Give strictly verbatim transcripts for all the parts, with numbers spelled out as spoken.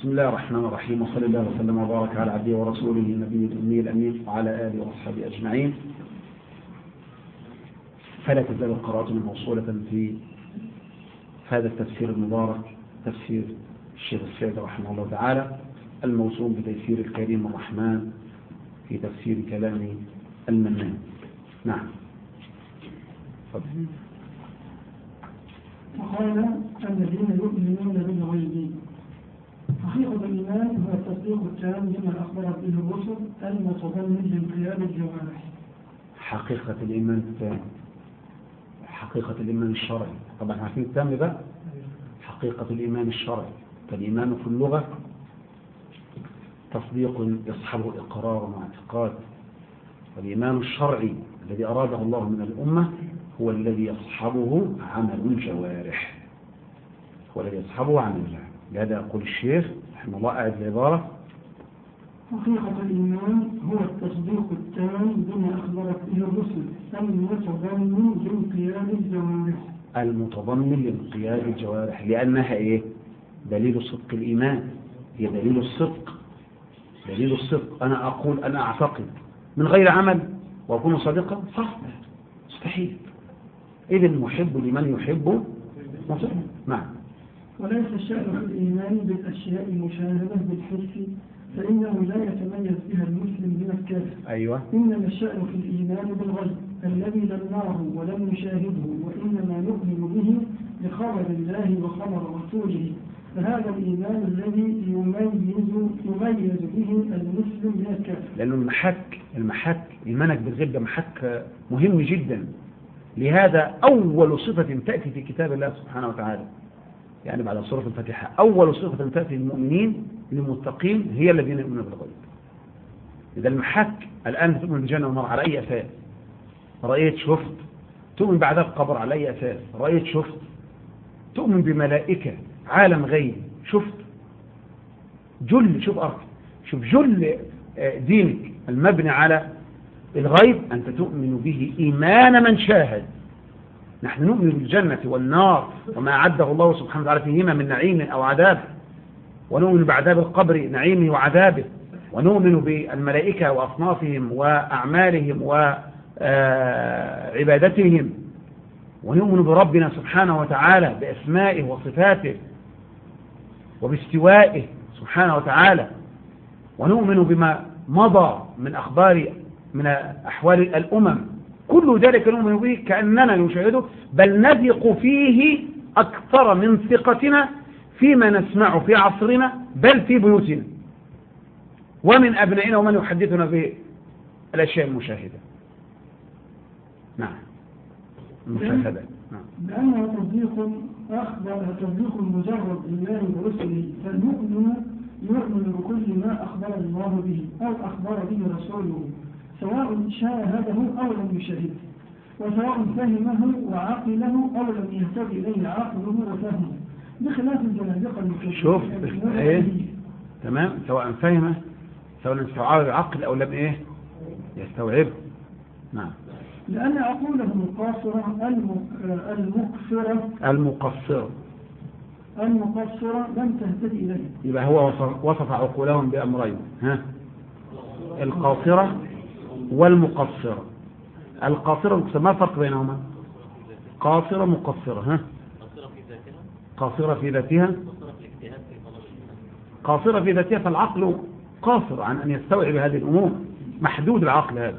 بسم الله الرحمن الرحيم، وصلى الله وسلم وبارك على عبده ورسوله النبي الأمي الأمين وعلى آله وأصحابه أجمعين. فلا تزال قراءتنا موصولة في هذا التفسير المبارك، تفسير الشيخ السعدي رحمه الله تعالى، الموسوم بتيسير الكريم الرحمن في تفسير كلام المنان. نعم. وقال الذين يؤمنون بالغيب. حقيقة الإيمان هو التصديق التام بما أخبرت به الرسل المتضمن لانقياد الجوارح. حقيقة الإيمان التام، حقيقة الإيمان الشرعي. طبعا عارفين التام بقى؟ حقيقة الإيمان الشرعي. فالإيمان في اللغة تصديق يصحبه إقرار واعتقاد، والإيمان الشرعي الذي أراده الله من الأمة هو الذي يصحبه عمل الجوارح، هو الذي يصحبه عمل الجوارح. لهذا يقول الشيخ رحمه الله أعد العبارة: حقيقة الإيمان هو التصديق التام بما أخبرت به الرسل المتضمن لانقياد الجوارح. المتضمن لانقياد الجوارح، لأنها إيه؟ دليل صدق الإيمان، هي دليل الصدق، دليل الصدق. أنا أقول أنا أعتقد من غير عمل وأكون صادقا؟ صح، مستحيل. إذا المحب لمن يحب مطيع. نعم. وليس الشأن في الإيمان بالأشياء المشاهدة بالحس، فإنه لا يتميز بها المسلم من الكافر. أيوة. إنما الشأن في الإيمان بالغيب الذي لم نره ولم نشاهده، وإنما نؤمن به بخبر الله وخبر رسوله، فهذا الإيمان الذي يميز يميز به المسلم من الكافر. لأنه المحك المحك إيمانك بالغيب ده محك مهم جدا. لهذا أول صفة تأتي في كتاب الله سبحانه وتعالى، يعني بعد سورة الفاتحة، أول صفة تأتي للمؤمنين للمتقين هي الذين يؤمنون بالغيب. إذا المحك الآن تؤمن بالجنة والنار على أي أساس؟ رأيت شفت. تؤمن بعذاب القبر على أي أساس؟ رأيت شفت. تؤمن بملائكة عالم غيب شفت. جل شوف أرض شوف جل دينك المبني على الغيب أنت تؤمن به إيمان من شاهد. نحن نؤمن بالجنة والنار وما أعده الله سبحانه وتعالى فيهما من نعيم أو عذاب، ونؤمن بعذاب القبر نعيمه وعذابه، ونؤمن بالملائكة وأصنافهم وأعمالهم وعبادتهم، ونؤمن بربنا سبحانه وتعالى بأسمائه وصفاته وباستوائه سبحانه وتعالى، ونؤمن بما مضى من أخبار من أحوال الأمم. كل ذلك نؤمن به كأننا نشاهده، بل نثق فيه أكثر من ثقتنا فيما نسمعه في عصرنا بل في بيوتنا ومن أبنائنا ومن يحدثنا به الأشياء المشاهدة. نعم. المشاهدة. نعم. لأنه تصديق أخبر تصديق مجرد بالله ورسله، فالمؤمن يؤمن بكل ما أخبر الله به أو أخبر به رسوله، سواء شاهده أو لم يشاهده، وسواء فهمه وعقله أو لم يهتدي إليه عقله وفهمه، بخلاف الزنادقة المكذبين. شوف إيه؟ تمام. سواء فهمه، سواء استوعب العقل أو لم إيه يستوعبه. نعم. لأن عقولهم القاصرة المقصرة المقصرة المقصرة لم تهتدي إليه. يبقى هو وصف, وصف عقولهم بأمرين، ها، القاصرة والمقصرة. القاصرة ما الفرق بينهما؟ قاصرة مقصرة. ها، قاصرة في ذاتها، قاصرة في ذاتها، فالعقل قاصر عن أن يستوعب هذه الأمور، محدود العقل هذا.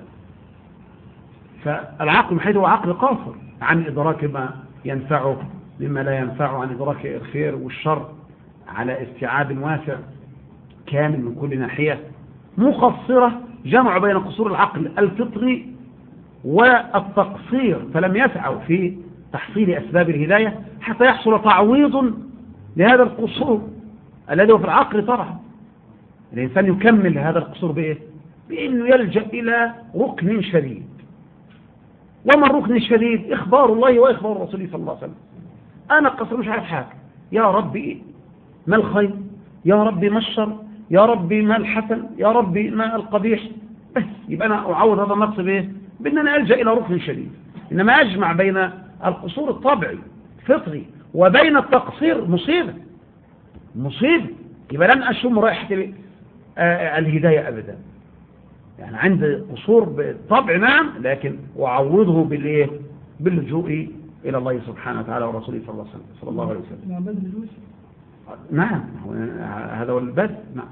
فالعقل محيط هو عقل قاصر عن إدراك ما ينفعه مما لا ينفعه، عن إدراك الخير والشر على استيعاب واسع كامل من كل ناحية. مقصرة جمع بين قصور العقل الفطري والتقصير، فلم يسعوا في تحصيل أسباب الهداية حتى يحصل تعويض لهذا القصور الذي هو في العقل. طبعا الإنسان يكمل هذا القصور بإيه؟ بأنه يلجأ إلى ركن شديد. وما الركن الشديد؟ إخبار الله وإخبار رسوله صلى الله عليه وسلم. أنا قصر مش عارف حاجة، يا ربي ما الخير، يا ربي ما الشر، يا ربي ما الحسن، يا ربي ما القبيح، بس يبقى أنا أعوض هذا النقص بإيه؟ بأن أنا ألجأ إلى ركن شديد. إنما أجمع بين القصور الطبعي الفطري وبين التقصير مصيبة مصيبة. يبقى لن أشم رائحة الهداية أبدا. يعني عندي قصور بالطبع نعم، لكن أعوضه بالإيه؟ باللجوء إلى الله سبحانه وتعالى ورسوله صلى الله عليه وسلم صلى الله عليه وسلم. نعم هذا هو البث. نعم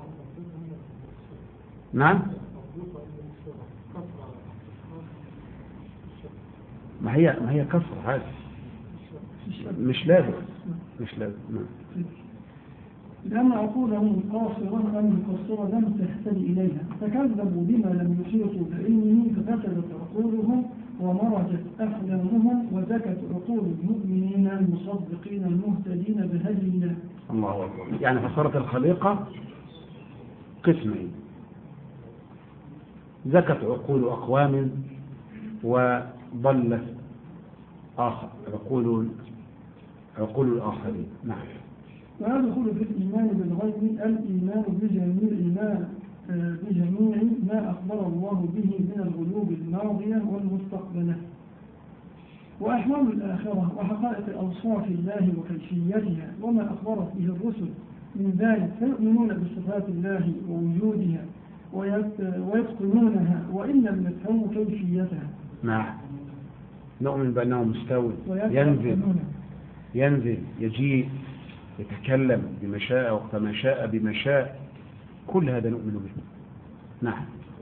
نعم ما هي ما هي كسر هذا مش لازم مش لازم. نعم. لأن عقولهم قاصرة أن مقصرة لم تهتدي إليها، فكذبوا بما لم يحيطوا بعلمه ففسدت عقولهم ومرجت أحلامهم وزكت عقول المؤمنين المصدقين المهتدين بهدي الله. الله أكبر. يعني فصارت الخليقة قسمين، زكت عقول أقوام وضلت آخر عقول عقول الآخرين. نعم. ويدخل في الإيمان بالغيب الإيمان بجميع ما بجميع ما أخبر الله به من الغيوب الماضية والمستقبلة وأحوال الآخرة وحقائق أوصاف الله وكيفيتها وما أخبرت به الرسل من ذلك، فيؤمنون بصفات الله ووجودها ويتقنونها وإن لم يفهموا كيفيتها. نعم. نؤمن بأنه مستوي، ينزل ينزل يجيء يتكلم بما شاء وقت ما شاء بما شاء، كل هذا نؤمن به. نعم.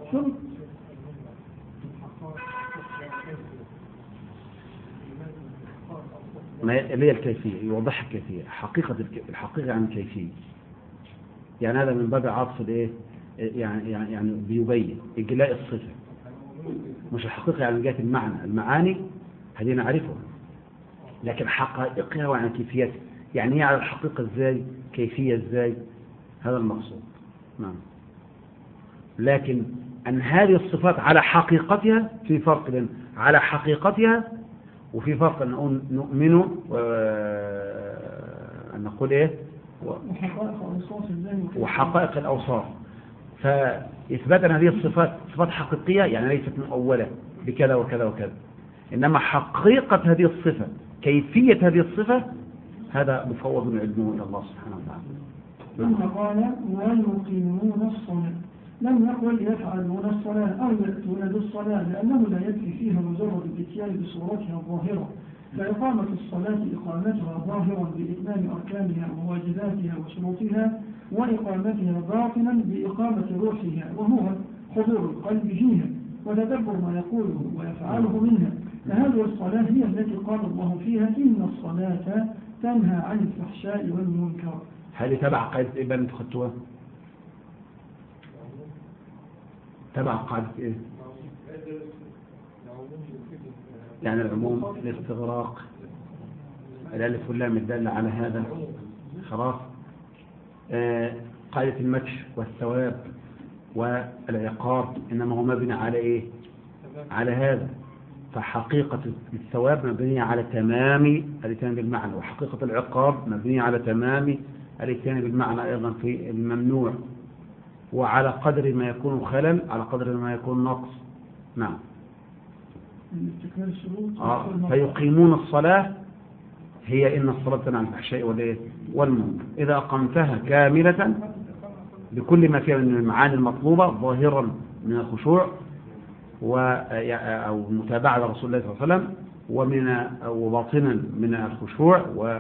ما اللي هي الكيفية، يوضح الكيفية، حقيقة الحقيقة عن الكيفية. يعني هذا من باب عطف الايه، يعني يعني يعني بيبين إجلاء الصفة، مش الحقيقة عن جهة المعنى. المعاني هذه نعرفها، لكن حقائقها وعن كيفيتها، يعني هي على الحقيقة ازاي، كيفية ازاي، هذا المقصود. نعم. لكن أن هذه الصفات على حقيقتها في فرق بين على حقيقتها وفي فرق أن نقول نؤمن أن نقول إيه وحقائق الأوصاف. فإثبات أن هذه الصفات صفات حقيقية يعني ليست مؤولة بكذا وكذا وكذا، إنما حقيقة هذه الصفة كيفية هذه الصفة هذا مفوض علمه إلى الله سبحانه وتعالى. ثم قال ويقيمون الصلاة، لم يقل يفعلون الصلاة أو يأتون بالصلاة، لأنه لا يكفي فيها مجرد الاتيان بصورتها الظاهرة، فإقامة الصلاة إقامتها ظاهرا بإتمام أركانها وواجباتها وشروطها، وإقامتها باطنا بإقامة روحها وهو حضور القلب فيها وتدبر ما يقوله ويفعله منها. فهذه الصلاة هي التي قال الله فيها إن الصلاة تنهى عن الفحشاء والمنكر. هذه تبع قاعدة إيه بقى انتوا خدتوها؟ تبع قاعدة إيه؟ يعني العموم، الاستغراق، الألف واللام الدالة على هذا، خلاص. آه قاعدة المدح والثواب والعقاب إنما هو مبني على إيه؟ على هذا. فحقيقة الثواب مبنية على تمام الاتيان بالمعنى، وحقيقة العقاب مبنية على تمام الاتيان بالمعنى أيضا في الممنوع، وعلى قدر ما يكون خلل على قدر ما يكون نقص. نعم. آه. فيقيمون الصلاة هي إن الصلاة تنهى عن الفحشاء والمنكر، إذا أقمتها كاملة بكل ما فيها من المعاني المطلوبة ظاهرا من الخشوع أو متابعة رسول الله صلى الله عليه وسلم، ومن وباطنا من الخشوع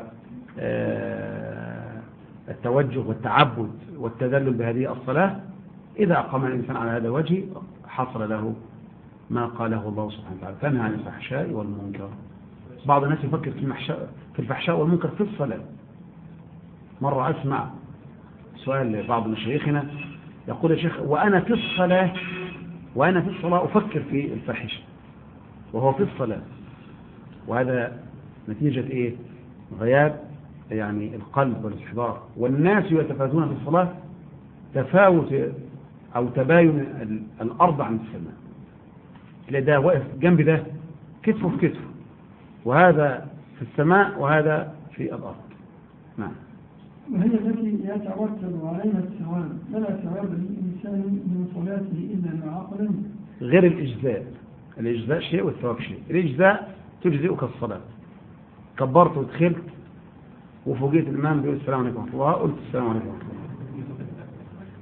والتوجه والتعبد والتذلل بهذه الصلاة. إذا أقام الإنسان على هذا الوجه حصل له ما قاله الله سبحانه وتعالى تنهى عن الفحشاء والمنكر. بعض الناس يفكر في الفحشاء والمنكر في الصلاة. مرة أسمع سؤال لبعض مشايخنا يقول يا شيخ وأنا في الصلاة وأنا في الصلاة أفكر في الفاحشة وهو في الصلاة، وهذا نتيجة إيه؟ غياب يعني القلب والاستحضار. والناس يتفاوتون في الصلاة تفاوت أو تباين الأرض عن السماء، تلاقي ده واقف جنب ده كتفه في كتفه، وهذا في السماء وهذا في الأرض. نعم. وهي التي يترتب عليها الثواب، فلا ثواب للإنسان من صلاته إلا مع عقل. غير الإجزاء، الإجزاء شيء والثواب شيء. الإجزاء تجزئك الصلاة، كبرت ودخلت وفوجئت الإمام بيقول السلام عليكم ورحمة الله، قلت السلام عليكم ورحمة الله،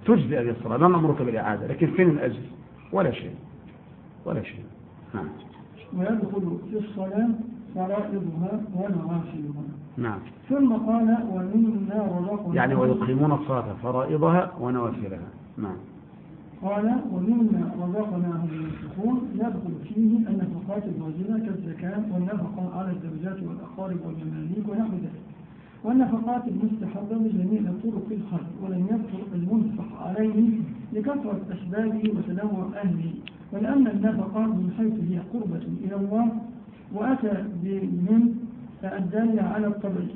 تجزي هذه الصلاة، لا نأمرك بالإعادة، لكن فين الأجر؟ ولا شيء ولا شيء. نعم. ويدخل في الصلاة فرائضها ونوافلها. نعم. ثم قال ومما رزقناهم، يعني ويقيمون الصلاة فرائضها ونوافلها. نعم. قال ومما رزقناهم ينفقون، يدخل فيه النفقات الواجبة كالزكاة والنفقة على الزوجات والأقارب والمماليك ونحو ذلك، والنفقات المستحبة بجميع طرق الخير، ولم يذكر المنفق عليه لكثرة أسبابه وتنوع أهله، ولأن النفقة من حيث هي قربة إلى الله وأتى من الدالة على الطبيعي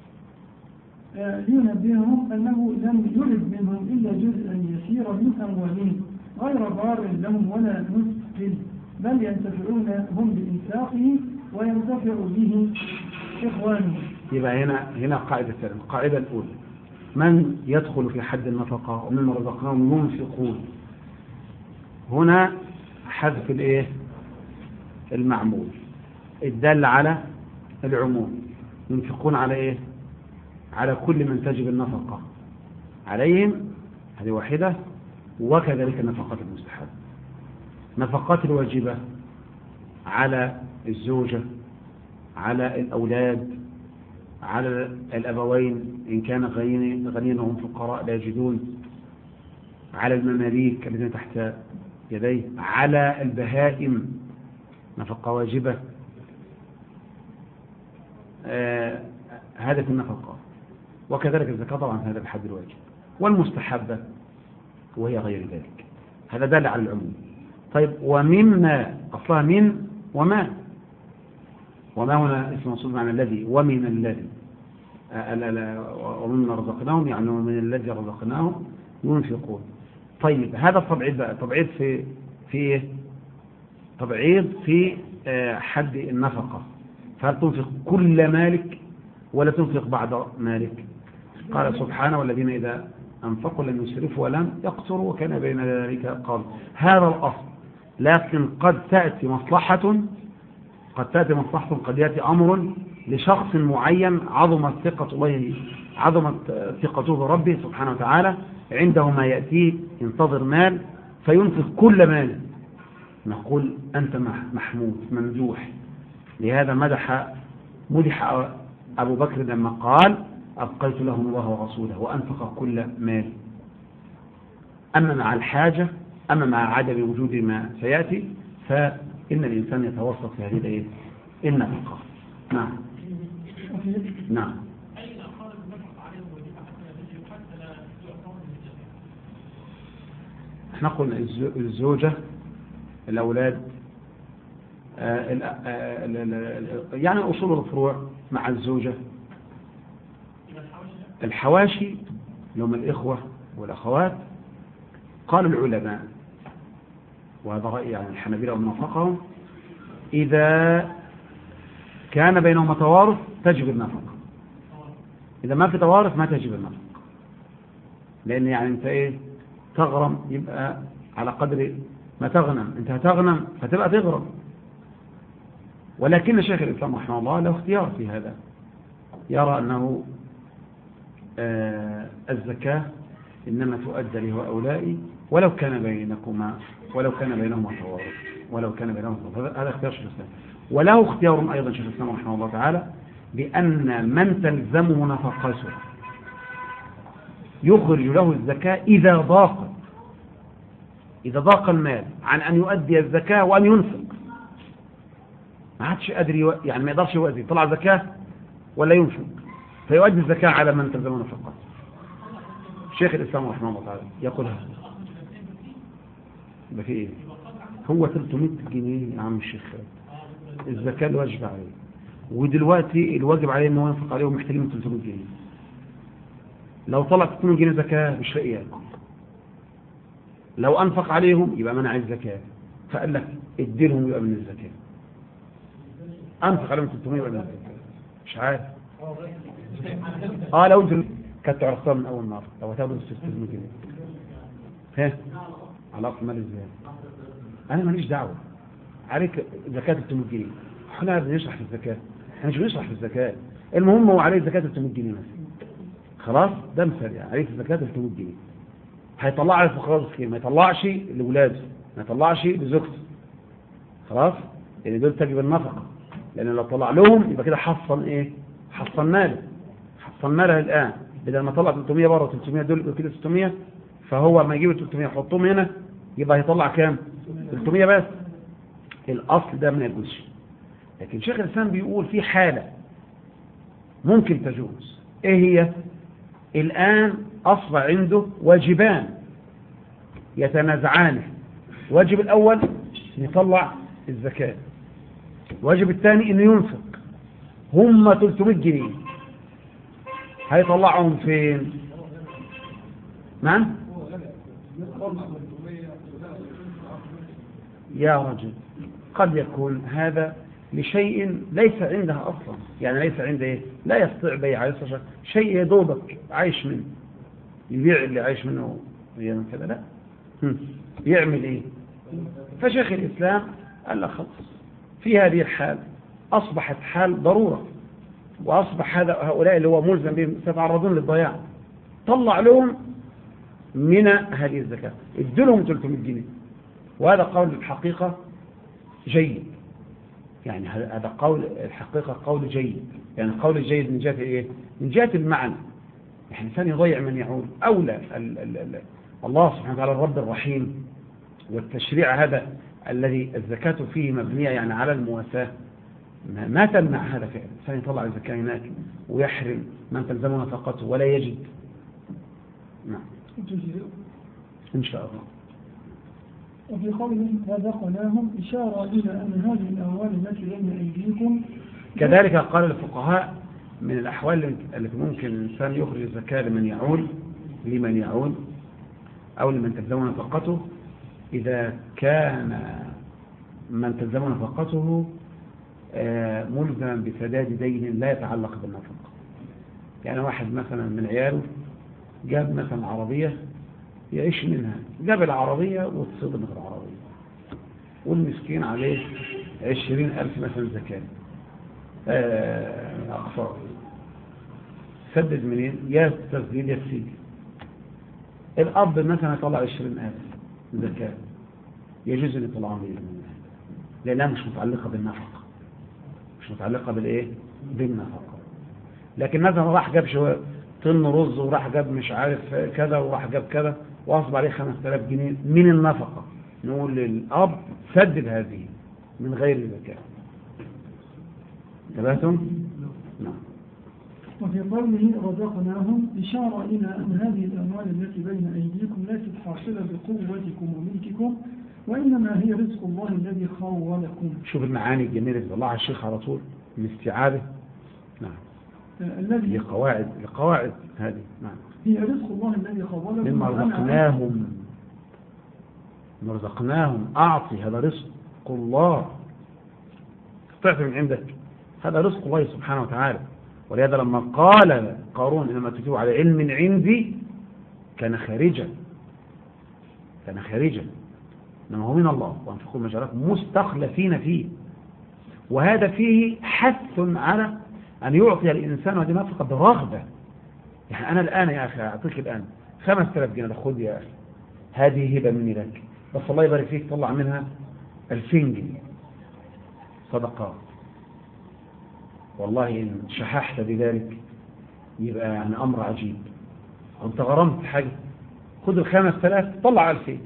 لينبههم أنه لم يرد منهم إلا جزءا يسيرا من أموالهم غير ضار لهم ولا مثقل، بل ينتفعون هم بإنفاقه وينتفع به إخوانهم. يبقى هنا هنا قاعدة ثانية، القاعدة الأولى من يدخل في حد النفقة ومن رزقناهم ينفقون، هنا حذف الايه المعمول الدال على العموم، ينفقون على ايه؟ على كل من تجب النفقة عليهم، هذه واحدة، وكذلك النفقات المستحبة. نفقات الواجبة على الزوجة، على الأولاد، على الأبوين إن كان غنيين وهم فقراء لا يجدون، على المماليك الذين تحت يديه، على البهائم نفقة واجبة. آه هذا في النفقة، وكذلك الزكاة طبعا هذا الحد الواجب، والمستحبة وهي غير ذلك، هذا دال على العموم. طيب ومما أصلها من وما، وما هنا اسم موصول معنى الذي، ومن الذي ومما رزقناهم يعني ومن الذي رزقناهم ينفقون. طيب هذا التبعيض بقى تبعيض في في ايه؟ تبعيض في حد النفقة، فهل تنفق كل مالك ولا تنفق بعض مالك؟ قال سبحانه والذين إذا أنفقوا لم يسرفوا ولم يقتروا وكان بين ذلك قال. هذا الأصل، لكن قد تأتي مصلحة قد تأتي مصلحة قد يأتي أمر لشخص معين عظمت ثقة الله عظمت ثقته بربه سبحانه وتعالى، عنده ما يأتيه ينتظر مال فينفق كل مال، نقول أنت محمود ممدوح. لهذا مدح مدح أبو بكر لما قال أبقيت لهم الله ورسوله وأنفق كل مال. أما مع الحاجة، أما مع عدم وجود ما سيأتي، فإن الإنسان يتوسط في هذه النفقة. نعم. نعم. احنا قلنا الزوجة، الأولاد، يعني أصول الفروع مع الزوجة، الحواشي لهم الإخوة والأخوات. قال العلماء، وهذا رأي يعني الحنابلة ومن وافقهم، إذا كان بينهما توارث تجب النفقة، إذا ما في توارث ما تجب النفقة، لأن يعني أنت إيه تغرم يبقى على قدر ما تغنم، أنت هتغنم فتبقى تغرم. ولكن شيخ الإسلام رحمه الله له اختيار في هذا، يرى أنه آه الزكاة إنما تؤدى لهؤلاء ولو كان بينكما ولو كان بينهما توارث ولو كان بينهما توارث. هذا اختيار شيخ الإسلام. وله اختيار أيضا شيخ الإسلام رحمه الله تعالى بأن من تلزمه نفقته يخرج له الزكاة إذا ضاق إذا ضاق المال عن أن يؤدي الزكاة وأن ينفق، ما عادش أدري يعني ما يقدرش يؤدي، طلع زكاة ولا ينفق، فيؤدي الزكاة على من تلزمه نفقته. شيخ الإسلام رحمه الله تعالى يقولها يبقى في إيه؟ هو ثلاثمائة جنيه يا عم الشيخ الزكاة الواجب عليه، ودلوقتي الواجب عليه أنه ينفق عليه ومحتاجين من ثلاثمائة جنيه. لو طلع ثلاثمائة جنيه زكاة مش لاقي ياكل، لو أنفق عليهم يبقى منع الزكاة، فقال لك اديلهم يبقى من الزكاة، أنفق عليهم ثلاثمائة يبقى من الزكاة. مش عارف اه لو انت كنت عرفتها من أول مرة لو هتاخد ستمائة جنيه ها على أصل مال ازاي؟ أنا ماليش دعوة عليك زكاة ثلاثمائة جنيه، احنا بنشرح في الزكاة، احنا مش بنشرح في الزكاة، المهم هو عليه زكاة ثلاثمائة جنيه مثلا، خلاص ده مثال يعني عليه زكاة ثلاثمائة جنيه، هيطلع للفقراء والمساكين، ما يطلعش لولاده، ما يطلعش لزوجته، خلاص، لان دول تجب النفقه، لان لو طلع لهم يبقى كده حصن ايه؟ حصلنا له، حصلنا له الان، بدل ما طلع ثلاثمية بره ثلاثمية دول يبقى كده ستمية، فهو ما يجيب ثلاثمية يحطهم هنا يبقى هيطلع كام؟ ثلاثمية بس. الاصل ده ما يجوزش. لكن شيخ الاسلام بيقول في حاله ممكن تجوز. ايه هي؟ الان اصبح عنده واجبان يتنازعانه. الواجب الاول يطلع الزكاه، الواجب الثاني انه ينفق. هم ثلاثمية جنيه هيطلعهم فين؟ نعم يا رجل، قد يكون هذا لشيء ليس عندها أصلا، يعني ليس عنده إيه؟ لا يستطيع بيع، يستطيع شيء يدوبك عايش منه، يبيع اللي عايش منه يعني كذا، لا هم. يعمل إيه؟ فشيخ الإسلام قال له خلاص، في هذه الحال أصبحت حال ضرورة، وأصبح هذا هؤلاء اللي هو ملزم بهم سيتعرضون للضياع، طلع لهم من هذه الزكاة، ادوا لهم ثلاثمية جنيه. وهذا قول الحقيقة جيد، يعني هذا قول الحقيقة قول جيد، يعني قول الجيد من جهة إيه؟ من جهة المعنى. يعني الإنسان يضيع من يعود أولى. ال ال ال الله سبحانه وتعالى الرب الرحيم، والتشريع هذا الذي الزكاة فيه مبنية يعني على المواساة، ما تمنع هذا فعلا. الإنسان يطلع الزكاة هناك ويحرم من تلزمه نفقته ولا يجد. نعم إن شاء الله. وفي قوله رزقناهم إشارة إلى أن هذه الأموال التي بين أيديكم. كذلك قال الفقهاء من الأحوال التي ممكن الإنسان يخرج الزكاة لمن يعول لمن يعول أو لمن تلزمه نفقته، إذا كان من تلزمه نفقته ملزما بسداد دين لا يتعلق بالنفقة. يعني واحد مثلا من عياله جاب مثلا عربية يعيش منها، جاب العربية واتصدم في العربية، والمسكين عليه عشرين ألف مثلا زكاة أقصى، سدد منين؟ يا تسديد يا سيدي. الأب مثلا يطلع عشرين ألف زكاة، يجوز أن يطلع منها لأنها مش متعلقة بالنفقة، مش متعلقة بالإيه؟ بالنفقة. لكن مثلا راح جاب شوية طن رز، وراح جاب مش عارف كذا، وراح جاب كذا، واصب عليه خمسة آلاف جنيه من النفقة، نقول للأب سدد هذه من غير زكاة. انتبهتم؟ نعم. وفي قوله رزقناهم إشارة إلى أن هذه الأموال التي بين أيديكم ليست حاصلة بقوتكم وملككم، وإنما هي رزق الله الذي خولكم. شوف المعاني الجميلة اللي طلعها الشيخ على طول من استيعابه. نعم. الذي لقواعد لقواعد هذه. نعم. هي رزق الله الذي خولكم. مما رزقناهم رزقناهم أعطي، هذا رزق الله تعطي من عندك، هذا رزق الله سبحانه وتعالى. ولهذا لما قال قارون إنما تتوب على علم عندي كان خارجا، كان خارجا، إنما هو من الله وأنفقوا مجالكم مستخلفين فيه. وهذا فيه حث على أن يعطي الإنسان هذه النفقة برغبة. يعني أنا الآن يا أخي أعطيك الآن خمسة آلاف جنيه، خذ يا أخي هذه هبة مني لك، بس الله يبارك فيك طلع منها ألفين جنيه صدقات. والله إن شححت بذلك يبقى يعني أمر عجيب. أنت غرمت حاجة، خذ الخمسة آلاف طلع ألفين.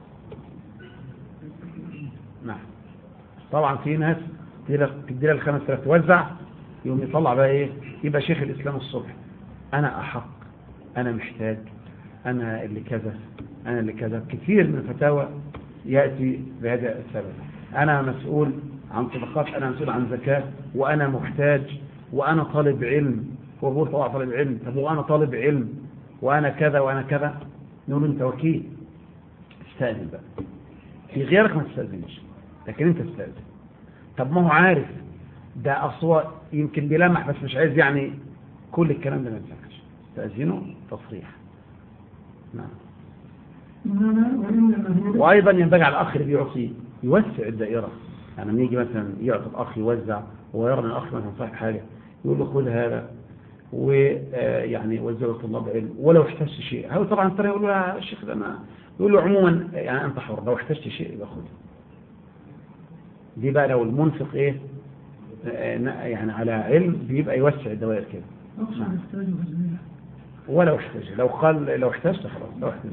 نعم. طبعا في ناس تدي لها الخمسة آلاف توزع، يوم يطلع بقى إيه؟ يبقى شيخ الإسلام الصبح أنا أحق، أنا محتاج، أنا اللي كذا، أنا اللي كذا. كثير من الفتاوى يأتي بهذا السبب. أنا مسؤول عن صدقات، أنا مسؤول عن زكاة، وأنا محتاج، وأنا طالب علم. هو بيقول طبعا طالب علم، طب وأنا طالب علم وأنا كذا وأنا كذا. نقول أنت وكيل، استأذن بقى. في غيرك ما تستأذنش، لكن أنت استأذن. طب ما هو عارف ده أصوات يمكن بيلمح بس مش عايز، يعني كل الكلام ده ما ينفعش، تأذينه تصريح. نعم. وأيضا ينبغي على الأخ اللي بيعطي يوسع الدائرة. يعني لما يجي مثلا يعطي الأخ يوزع، ويرى أن الأخ مثلا صاحب حاجة، يقول له خذ هذا ويعني وزعوا الطلاب علم ولو احتجت شيء. هو طبعا ترى يقول له يا شيخ ده انا، يقول له عموما يعني انت حر، لو احتجت شيء يبقى خذه. دي بقى لو المنفق ايه يعني على علم بيبقى يوسع الدوائر كده. نعم. ولو احتاج، لو قال لو احتجت خلاص، لو احتاج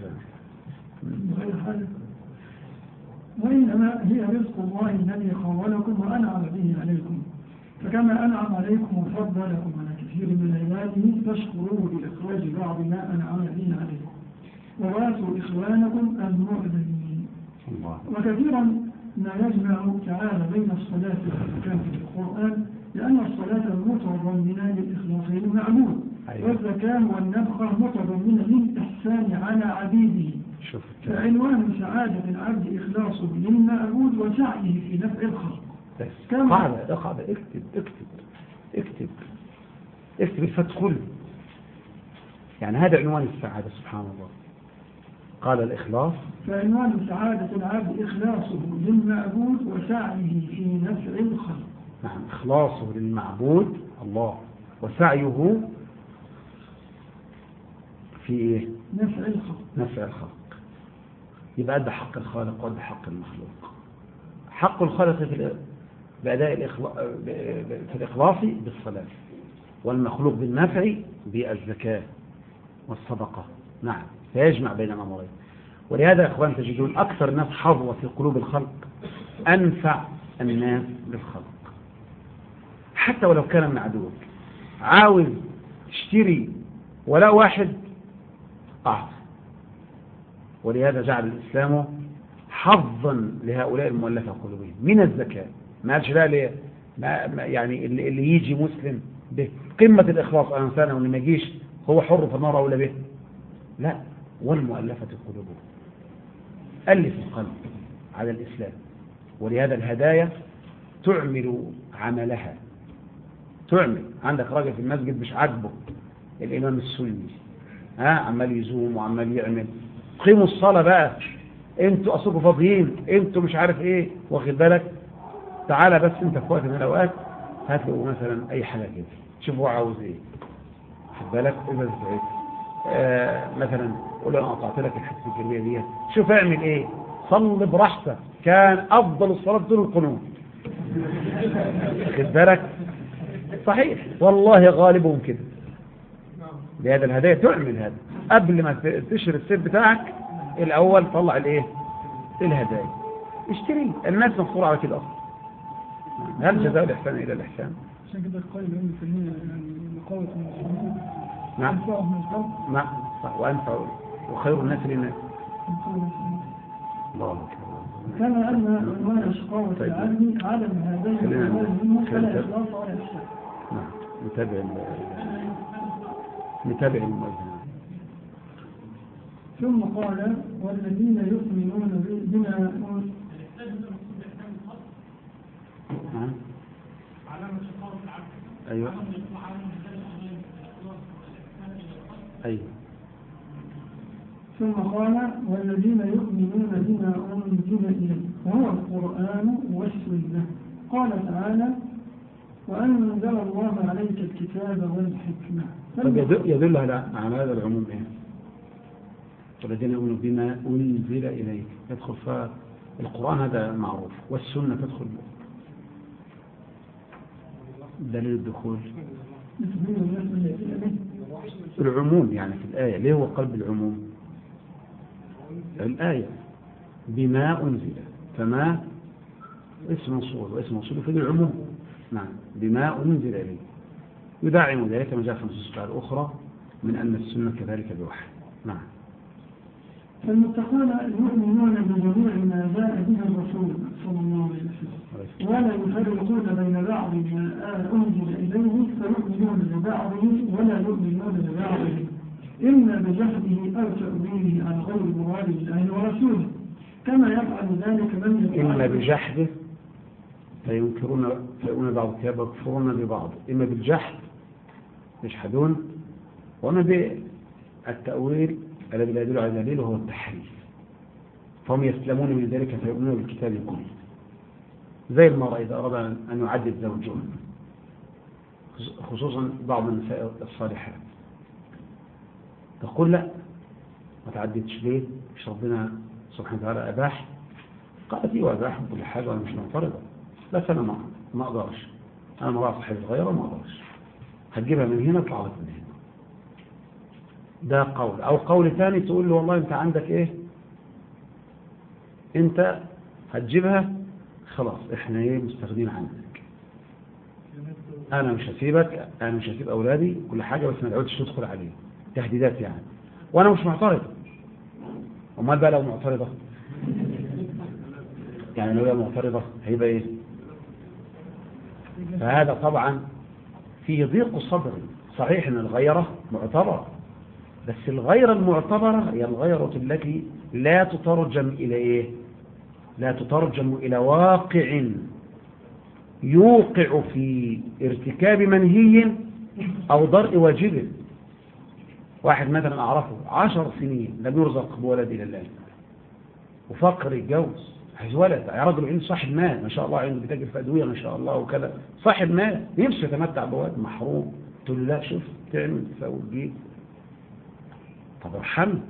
وإنما هي رزق الله الذي خولكم وأنعم به عليكم، فكما أنعم عليكم وفضلكم على كثير من عباده فاشكروه بإخراج بعض ما أنعم به عليكم وواسوا إخوانكم المؤمنين. وكثيرا ما يجمع تعالى بين الصلاة والزكاة في القرآن، لأن الصلاة متضمنة للإخلاص للمعبود، والزكاة والنفقة متضمنة للإحسان على عبيده. فعنوان سعادة العبد إخلاصه للمعبود وسعيه في نفع الخلق. قاعدة قاعدة اكتب اكتب اكتب اكتب الفتح كله، يعني هذا عنوان السعادة سبحان الله. قال الإخلاص، فعنوان سعادة العبد إخلاصه للمعبود وسعيه في نفع الخلق. نعم، إخلاصه للمعبود الله وسعيه في إيه؟ نفع الخلق. نفع الخلق. يبقى ده حق الخالق وده حق المخلوق. حق الخالق في بأداء الإخلاص في الإخلاص بالصلاة، والمخلوق بالنفع بالزكاة والصدقة. نعم، فيجمع بين الأمرين. ولهذا يا إخوان تجدون أكثر الناس حظوة في قلوب الخلق أنفع الناس للخلق، حتى ولو كان من عدوك. عاوز تشتري ولا واحد أعطى. ولهذا جعل الإسلام حظا لهؤلاء المؤلفة قلوبهم من الزكاة. ما قالش لا ليه ما يعني اللي, اللي يجي مسلم بقمة الإخلاص أنا سنة واللي ما يجيش هو حر فالنار أولى به. لا، والمؤلفة قلوبهم، ألف القلب على الإسلام. ولهذا الهدايا تعمل عملها. تعمل. عندك راجل في المسجد مش عاجبه الإمام السني، ها عمال يزوم وعمال يعمل، قيموا الصلاة بقى، انتوا أصلكم فاضيين، انتوا مش عارف ايه، واخد بالك، تعالى بس انت في وقت من الأوقات هات له مثلا أي حاجة كده، شوف هو عاوز ايه، واخد بالك، إذا استعيد آه مثلا قول له أنا قطعت لك الحته الجميلة دي، شوف اعمل ايه، صل براحتك، كان أفضل الصلاة دون القنوت، واخد بالك، صحيح والله غالبهم كده. بهذا الهدايا تعمل هذا قبل ما تشتري السيف بتاعك الأول طلع الايه الهدايا، اشتري. الناس مفطورة على كده أصلا. هل جزاء الإحسان إلى الإحسان؟ عشان كده قال العلم الفنية يعني مقاوة المسلمين. نعم أنفعهم الخلق. نعم صح، وأنفع وخير الناس للناس. الله أكبر. كما أن عنوان شقاوة العلم عدم هذين الأمور منه فلا إخلاص ولا إحسان. نعم، نتابع نتابع المؤذن. ثم قال والذين يؤمنون بما نعم أيوة أيوة ثم قال والذين يؤمنون بما أنزل إليه وهو القرآن والسنة. قال تعالى وأنزل الله عليك الكتاب والحكمة. طب يدل على على هذا العموم إيه؟ والذين يؤمنون بما أنزل إليك يدخل فالقرآن هذا معروف، والسنة تدخل دليل الدخول العموم، يعني في الآية. ليه هو قلب العموم؟ الآية بما أنزل، فما اسم موصول، واسم موصول في العموم. نعم، بما أنزل إليه يدعم ذلك ما جاء في نصوص الأخرى من أن السنة كذلك بوحي. نعم. فالمتقون يؤمنون بجميع ما جاء به الرسول صلى الله عليه وسلم، ولا يفرقون بين بعض ما أنزل إليه فيؤمنون ببعضه ولا يؤمنون ببعضه، إما بجهده أو تأويله عن غير مراد الله ورسوله، كما يفعل ذلك من يفعل. إما بجحده فينكرون فيؤمنون بعض الكتاب ويكفرون ببعض، إما بالجحد يجحدون، وإما بالتأويل الذي لا يدل على دليل وهو التحريف، فهم يسلمون من ذلك فيؤمنون بالكتاب كله. زي المرأة إذا أراد أن يعدد زوجها خصوصا بعض النساء الصالحات تقول لا ما تعديتش ليه؟ مش ربنا سبحانه وتعالى أباح؟ قالت لي وأباح كل حاجة وأنا مش معترضة، بس أنا ما ما أقدرش، أنا ما بعرف صاحبة غيره ما أقدرش، هتجيبها من هنا وتطلع لك من هنا. ده قول. أو قول ثاني تقول له والله أنت عندك إيه؟ أنت هتجيبها خلاص إحنا إيه مستغنين عنك، أنا مش هسيبك، أنا مش هسيب أولادي كل حاجة، بس ما تعودش تدخل عليه، تهديدات يعني، وأنا مش معترض. أمال بقى لو معترضة يعني لو هي معترضة هيبقى إيه؟ فهذا طبعا فيه ضيق صدر. صحيح أن الغيرة معتبرة، بس الغيرة المعتبرة هي الغيرة التي لا تترجم إلى إيه؟ لا تترجم إلى واقع يوقع في ارتكاب منهي أو درء واجب. واحد مثلا أعرفه عشر سنين لم يرزق بولد إلى الآن، وفقر يتجوز، عايز ولد، يا رجل عنده صاحب مال ما شاء الله، عنده بيتاجر في أدوية ما شاء الله وكذا، صاحب مال نفسه يتمتع بولد، محروم. تقول له لا شوف تعمل تسوي تجيب، طب ارحمه.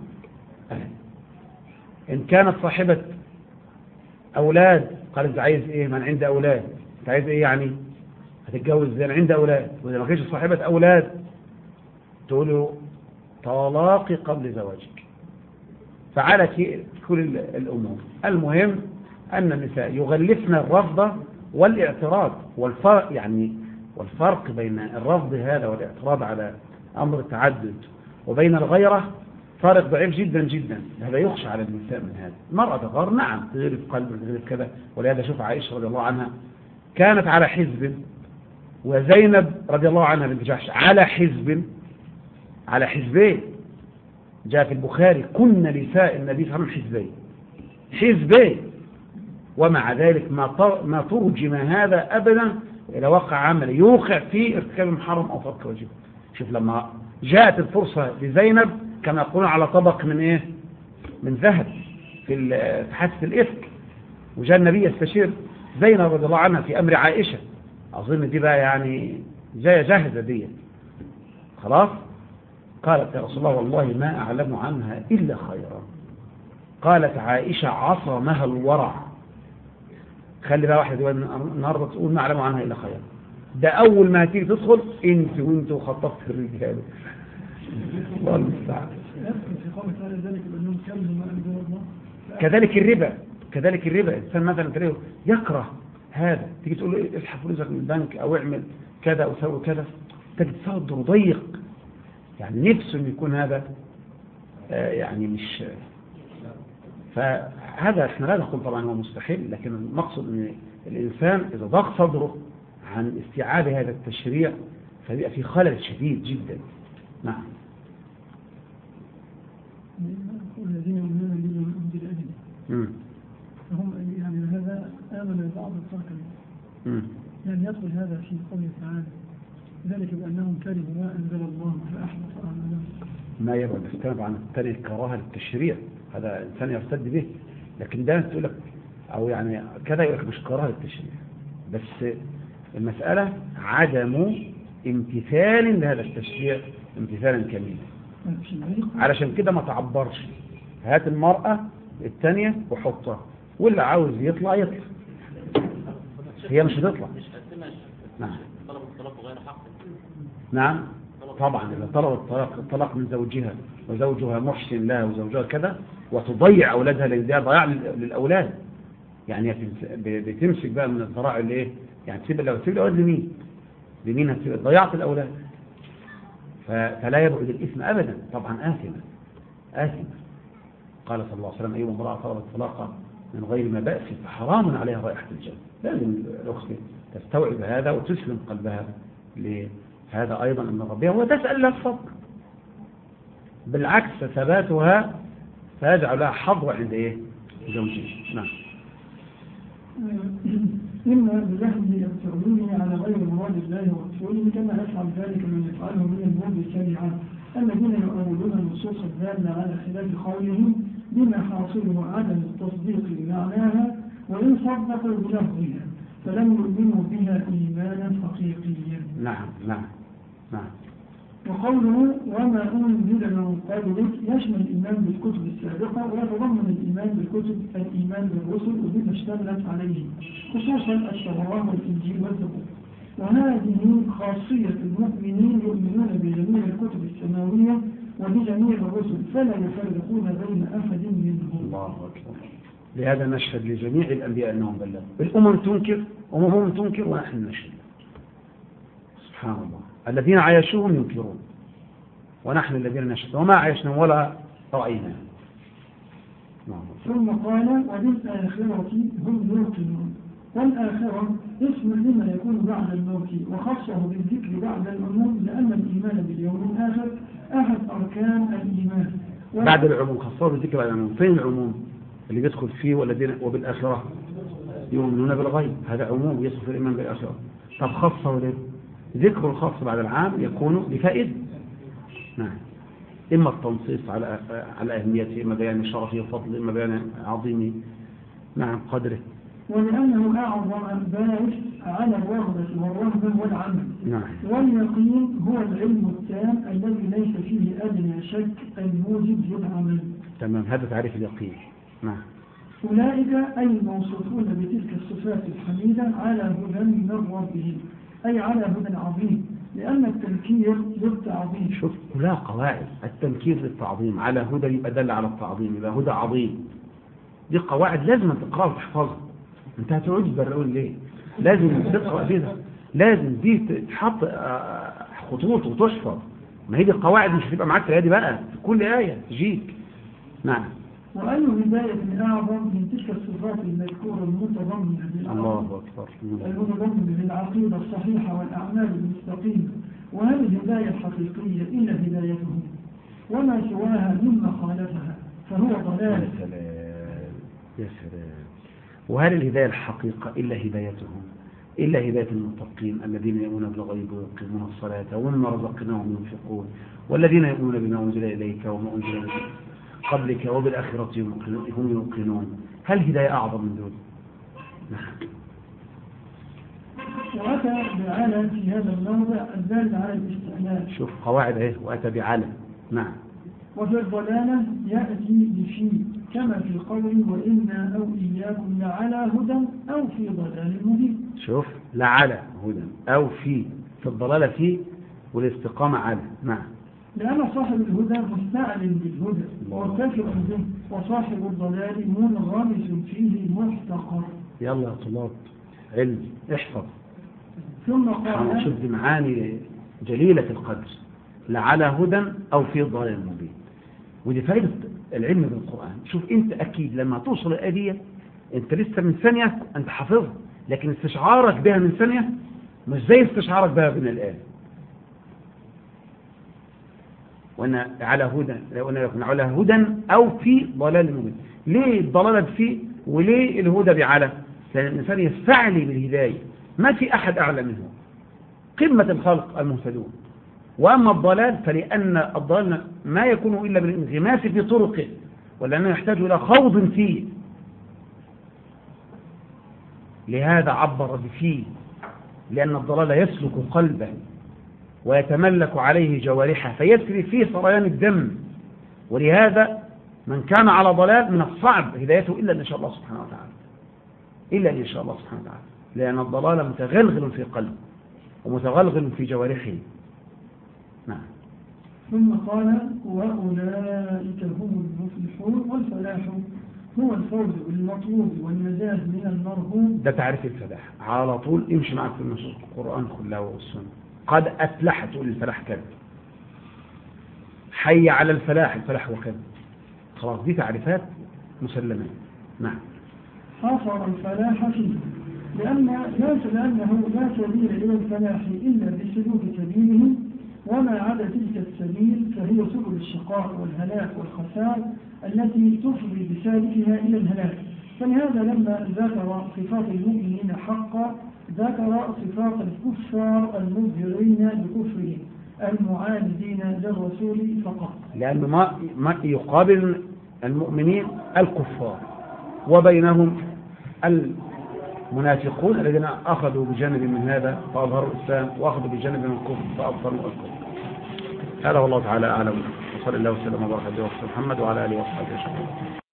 إن كانت صاحبة أولاد قالت عايز إيه؟ من عنده أولاد، أنت عايز إيه يعني؟ هتتجوز زي عند أولاد، وإذا ما كانش صاحبة أولاد تقول له طلاق قبل زواجك. فعلى كل الأمور. المهم أن النساء يغلفن الرفض والاعتراض، والفرق يعني والفرق بين الرفض هذا والاعتراض على أمر التعدد وبين الغيرة فارق ضعيف جدا جدا. هذا يخشى على النساء من هذا. المرأة تغار نعم، تغير قلب تغير كذا، ولهذا شوف عائشة رضي الله عنها كانت على حزب، وزينب رضي الله عنها بنت جحش على حزب، على حزبين. جاء في البخاري كن نساء النبي صلى الله عليه وسلم حزبين حزبين، ومع ذلك ما ما ترجم هذا أبدا إلى واقع عملي يوقع فيه ارتكاب محرم أو فرق واجب. شوف لما جاءت الفرصة لزينب كما يقولون على طبق من إيه؟ من ذهب في حادثة الإفك، وجاء النبي يستشير زينب رضي الله عنها في أمر عائشة، أظن دي بقى يعني جاية جاهزة دي خلاص. قالت يا رسول الله والله ما أعلم عنها إلا خيرا. قالت عائشة عصمها الورع. خلي بقى واحد النهارده تقول ما أعلم عنها إلا خيرا، ده أول ما تيجي تدخل أنت وأنت وخطفت في الرجال. الله المستعان. كذلك الربا، كذلك الربا الإنسان مثلا تلاقيه يكره هذا، تيجي تقول له اسحب فلوسك من البنك أو اعمل كذا أو سوي كذا، تجد صدره ضيق، يعني نفسه أن يكون هذا آه يعني مش. فهذا احنا لا نقول طبعا هو مستحيل، لكن المقصد أن الإنسان إذا ضاق صدره عن استيعاب هذا التشريع فبيبقى في خلل شديد جدا. نعم. الذين يؤمنون بالله وأنزل أجله فهم يعني هذا آمن بعض الترك، يعني يدخل هذا في قوله تعالى ذلك بأنهم كرهوا ما أنزل الله فأحبط أعمالهم. ما يبعد استنب عن التاني الكراهة للتشريع، هذا إنسان يرتد به، لكن ده تقول لك أو يعني كذا يقول لك مش كراهة للتشريع، بس المسألة عدم امتثال لهذا التشريع امتثالا كاملا. علشان كده ما تعبرش، هات المرأة الثانية وحطها، واللي عاوز يطلع يطلع، هي مش هتطلع. نعم طلب الطلاق غير حق. نعم طبعا إذا طلب الطلاق الطلاق من زوجها وزوجها محسن لها وزوجها كذا وتضيع أولادها، لأن ده ضياع للأولاد، يعني بتمسك بقى من الذراع اللي ايه، يعني تسيب الأولاد، تسيب الأولاد لمين؟ لمين هتسيب؟ ضيعت الأولاد. فلا يبعد الإثم أبدا، طبعا آثمة آثمة. قال صلى الله عليه وسلم أيها امرأة طلبت الطلاق من غير ما بأس فحرام عليها رائحة الجنة. لازم الأخت تستوعب هذا وتسلم قلبها لهذا أيضا من ربها وتسأل لها الصبر، بالعكس ثباتها فيجعل لها حظوة عند إيه؟ زوجها. نعم. إما بجهل التعليم على غير مراد الله ورسوله كما يفعل ذلك من يفعله من المبتدعة الذين يؤولون النصوص الدالة على خلاف قولهم بما حاصله عدم التصديق بمعناها وإن صدقوا بلفظها، فلم يؤمنوا بها إيمانا حقيقيا. نعم نعم نعم. وقوله وما أنزل من قبلك يشمل الإيمان بالكتب السابقة ويتضمن الإيمان بالكتب الإيمان بالرسل وبما اشتملت عليه خصوصا التوراة والإنجيل والزبور. وهذه خاصية المؤمنين يؤمنون بجميع الكتب السماوية وبجميع الرسل فلا يفرقون بين أحد منهم. الله أكبر. لهذا نشهد لجميع الأنبياء أنهم بلغوا. الأمم تنكر أممهم تنكر ونحن نشهد. سبحان الله. الذين عايشوهم ينكرون ونحن الذين نشهد وما عايشنا ولا رأينا. ثم قال وبالآخرة هم يوقنون. والآخرة اسم لما يكون بعد الموت وخصه بالذكر بعد العموم لأن الإيمان باليوم الآخر أحد أركان الإيمان. بعد العموم خصه بالذكر بعد العموم. فين العموم اللي بيدخل فيه والذين وبالآخرة يؤمنون بالغيب؟ هذا عموم يدخل في الإيمان بالآخرة. طب خصه ليه؟ ذكر الخاص بعد العام يكون لفائدة. نعم. إما التنصيص على على أهميته، إما بيان شرفه وفضله، إما بيان عظيم نعم قدره. ولأنه أعظم باعث على الرغبة والرهبة والعمل. نعم. واليقين هو العلم التام الذي ليس فيه أدنى شك الموجب للعمل. تمام. هذا تعريف اليقين. نعم. أولئك أي الموصوفون بتلك الصفات الحميدة على هدى من ربهم أي على هدى عظيم لأن التنكير للتعظيم. شوف لا قواعد التنكير للتعظيم على هدى يبقى دل على التعظيم يبقى هدى عظيم. دي قواعد لازم تقرأها وتحفظها. انت هتقعد تبرقون ليه؟ لازم تقرأ كده. لازم دي تحط خطوط وتحفظ. ما هي دي القواعد مش هتبقى معاك في دي بقى في كل آية تجيك. نعم. وأي هداية أعظم من تلك الصفات المذكورة المتضمنة الله أكبر المتضمنة للعقيدة الصحيحة والأعمال المستقيمة. وهذه الهداية الحقيقية إلا هدايتهم وما سواها مما خالفها فهو ضلال. يا سلام يا سلام. وهل الهداية الحقيقة إلا هدايتهم إلا هداية المتقين الذين يؤمنون بالغيب ويقيمون الصلاة ومما رزقناهم ينفقون والذين يؤمنون بما أنزل إليك وما أنزل قبلك وبالآخرة هم يوقنون. هل هداية أعظم من دول؟ نعم. وأتى بعلى في هذا الموضع الدال على الاستعلاء. شوف قواعد اهي وأتى بعلى. نعم. وفي الضلالة يأتي بفي كما في قوله وإنا أو إياكم لعلى هدى أو في ضلال مبين. شوف لعلى هدى أو في في الضلالة في والاستقامة على. نعم. لأن صاحب الهدى مستعلم بالهدى وكافر به وصاحب الضلال منغمس فيه محتقر. يلا يا طلاب علم احفظ. ثم قال شوف دي معاني جليلة القدر لعلى هدى أو في ضلال مبين. ودي فائدة العلم بالقرآن. شوف انت أكيد لما توصل الآية انت لسه من ثانية انت حافظها لكن استشعارك بها من ثانية مش زي استشعارك بها من الآية. وأن على هدى وأن على هدى أو في ضلال مبين. ليه الضلال في وليه الهدى بعلى؟ لأن الإنسان يستعلي بالهداية ما في أحد أعلى منه قمة الخلق المهتدون. وأما الضلال فلأن الضلال ما يكون إلا بالانغماس في طرقه ولأنه يحتاج إلى خوض فيه. لهذا عبر بفيه لأن الضلال يسلك قلبه ويتملك عليه جوارحه فيسري فيه سريان الدم. ولهذا من كان على ضلال من الصعب هدايته إلا إن شاء الله سبحانه وتعالى إلا إن شاء الله سبحانه وتعالى لأن الضلال متغلغل في قلبه ومتغلغل في جوارحه. نعم. ثم قال وأولئك هم المفلحون والفلاح هو الفوز بالمطلوب والنجاة من المرهوب. ده تعريف الفلاح على طول امشي معك في النصوص القرآن كلها والسنة. قد أفلحت الفلاح كذا حي على الفلاح الفلاح وكذا خلاص دي تعريفات مسلمة. نعم. حصر الفلاح فيه لأن ليس لأنه لا سبيل إلى الفلاح إلا بسلوك سبيله وما عدا تلك السبيل فهي سبل الشقاء والهلاك والخسار التي تفضي بسالكها إلى الهلاك. فلهذا لما ذكر صفات المؤمنين حقا ذكر صفات الكفار المظهرين بكفرهم المعاندين للرسول فقط لأن ما, ما يقابل المؤمنين الكفار وبينهم منافقون الذين أخذوا بجانب من هذا فأظهروا الإسلام، وأخذوا بجانب من الكفر فأبطلوا الكفر. هذا والله تعالى أعلم، وصلى الله وسلم وبارك على محمد وعلى آله وصحبه أجمعين.